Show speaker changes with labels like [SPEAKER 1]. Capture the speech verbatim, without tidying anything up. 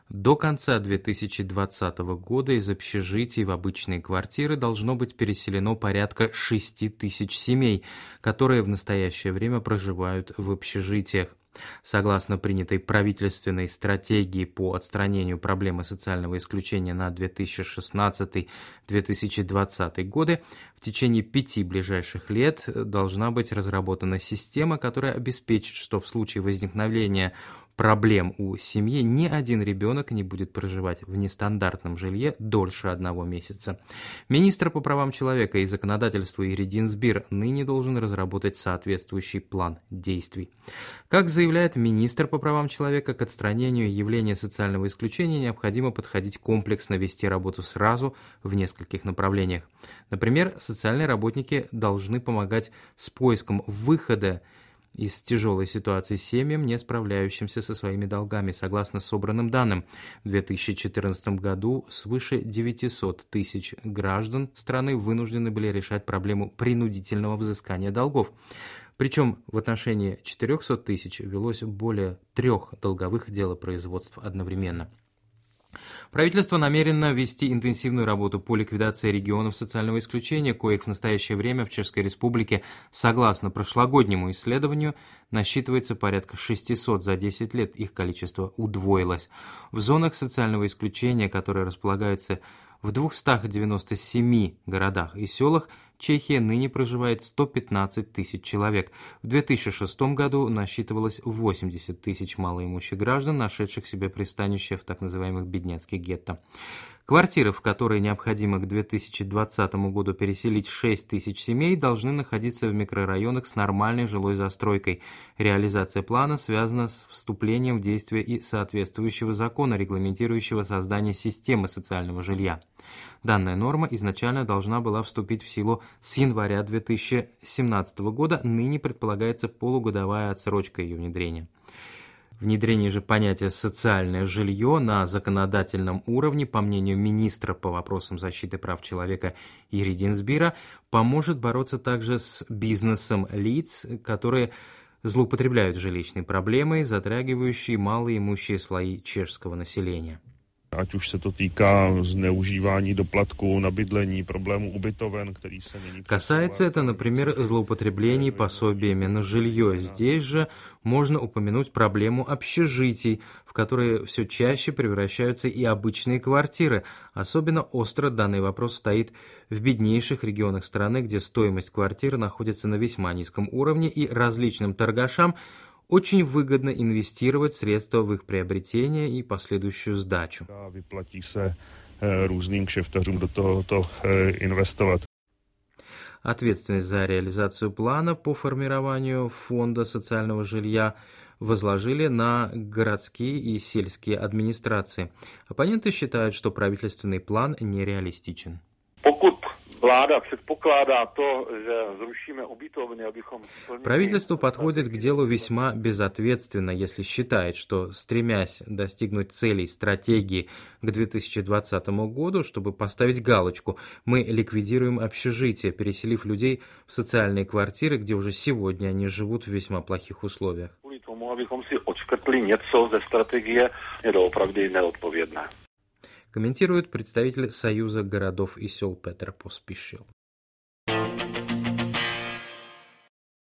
[SPEAKER 1] До конца две тысячи двадцатого года из общежитий в обычные квартиры должно быть переселено порядка шести тысяч семей, которые в настоящее время проживают в общежитиях. Согласно принятой правительственной стратегии по отстранению проблемы социального исключения на две тысячи шестнадцатый — две тысячи двадцатый годы, в течение пяти ближайших лет должна быть разработана система, которая обеспечит, что в случае возникновения проблем у семьи ни один ребенок не будет проживать в нестандартном жилье дольше одного месяца. Министр по правам человека и законодательству Иридин Сбир ныне должен разработать соответствующий план действий. Как заявляет министр по правам человека, к отстранению явления социального исключения необходимо подходить комплексно, вести работу сразу в нескольких направлениях. Например, социальные работники должны помогать с поиском выхода из тяжелой ситуации семьям, не справляющимся со своими долгами. Согласно собранным данным, в две тысячи четырнадцатом году свыше девятисот тысяч граждан страны вынуждены были решать проблему принудительного взыскания долгов. Причем в отношении четырехсот тысяч велось более трех долговых делопроизводств одновременно. Правительство намерено вести интенсивную работу по ликвидации регионов социального исключения, коих в настоящее время в Чешской Республике, согласно прошлогоднему исследованию, насчитывается порядка шестисот за десять лет, их количество удвоилось. В зонах социального исключения, которые располагаются в двухстах девяноста семи городах и селах, Чехия ныне проживает сто пятнадцать тысяч человек. В две тысячи шестом году насчитывалось восемьдесят тысяч малоимущих граждан, нашедших себе пристанище в так называемых бедняцких гетто. Квартиры, в которые необходимо к две тысячи двадцатому году переселить шесть тысяч семей, должны находиться в микрорайонах с нормальной жилой застройкой. Реализация плана связана с вступлением в действие и соответствующего закона, регламентирующего создание системы социального жилья. Данная норма изначально должна была вступить в силу с января две тысячи семнадцатого года, ныне предполагается полугодовая отсрочка ее внедрения. Внедрение же понятия «социальное жилье» на законодательном уровне, по мнению министра по вопросам защиты прав человека Иридин Сбира, поможет бороться также с бизнесом лиц, которые злоупотребляют жилищной проблемой, затрагивающей малоимущие слои чешского населения.
[SPEAKER 2] Ať už se to týká zneužívání doplatků na bydlení, problémů ubytoven, který se nyní...
[SPEAKER 1] Касается это, например, злоупотреблений пособиями на жилье. Здесь же можно упомянуть проблему общежитий, в которые все чаще превращаются и обычные квартиры. Особенно остро данный вопрос стоит в беднейших регионах страны, где стоимость квартиры находится на весьма низком уровне, и различным торгашам очень выгодно инвестировать средства в их приобретение и последующую сдачу.
[SPEAKER 2] Vyplatí se různým kšeftařům do tohoto investovat.
[SPEAKER 1] Ответственность за реализацию плана по формированию фонда социального жилья возложили на городские и сельские администрации. Оппоненты считают, что правительственный план нереалистичен. Правительство подходит к делу весьма безответственно, если считает, что, стремясь достигнуть целей стратегии к две тысячи двадцатому году, чтобы поставить галочку, мы ликвидируем общежития, переселив людей в социальные квартиры, где уже сегодня они живут в весьма плохих условиях. Комментирует представитель Союза городов и сел Петр Поспишил.